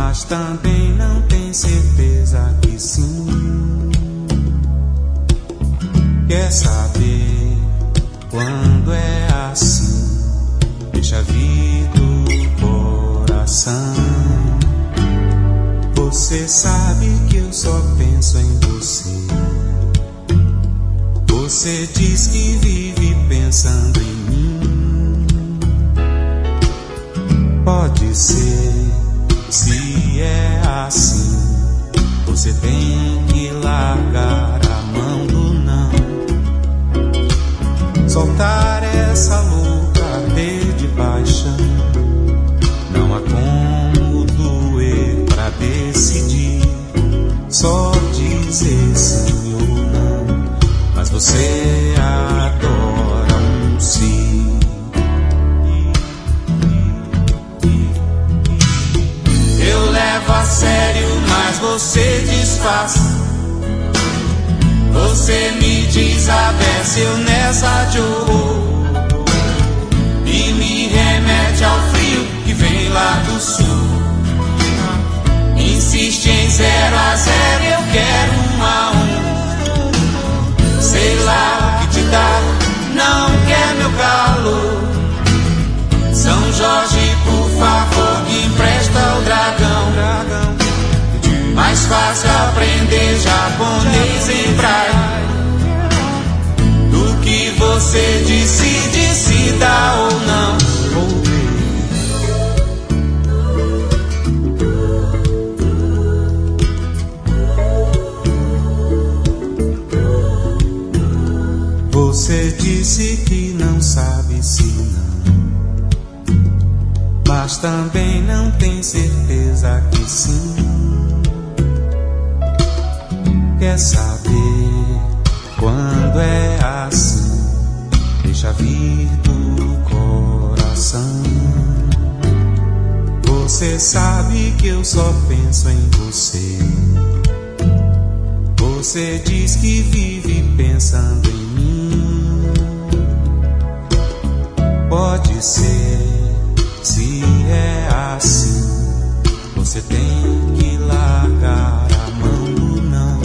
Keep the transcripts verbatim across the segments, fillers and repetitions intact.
mas também não tem certeza que sim. Quer saber quando é assim? Deixa vir do coração. Você sabe que eu só penso em você. Você diz que vive pensando em mim. Pode ser, se é assim, você tem que largar a mão do não. Soltar essa louca arder de paixão. Não há como doer pra decidir. Só dizer sim ou não. Mas você adora um sim. Eu levo a sério, mas você disfarça. Você me desabece, eu nessa de horror. E me remete ao frio que vem lá do sul. Insiste em zero a zero, eu quero um a um. Sei lá o que te dá, não quer meu calor. São Jorge, por favor, que empresta o dragão. Mais fácil aprender japonês em braille do que você decide se dá ou não. Você disse que não sabe se não, mas também não tem certeza que sim. Quer saber quando é assim? Deixa vir do coração. Você sabe que eu só penso em você. Você diz que vive pensando em mim. Pode ser, se é assim, você tem que largar a mão do não.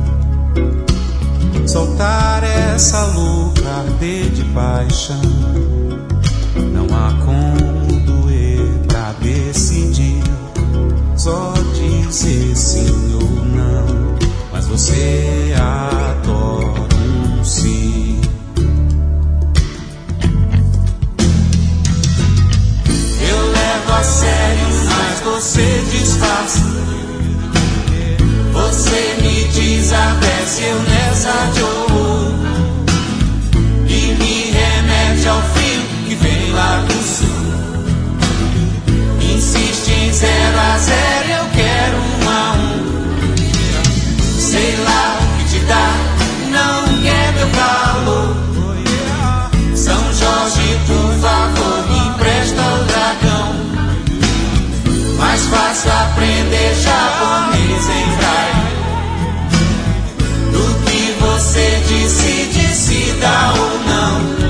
Soltar essa louca arder de paixão. Não há como doer pra decidir. Só dizer sim ou não. Mas você adora um sim. Eu levo a sério, mas você disfarça. Você me desabece, eu nessa de horror. E me remete ao frio que vem lá do sul. Insiste em zero a zero, eu quero um a um. Sei lá o que te dá, não quer meu calor. São Jorge, por favor, me empresta o dragão. Mais fácil aprender japonês em braille do que você decide se dá ou não.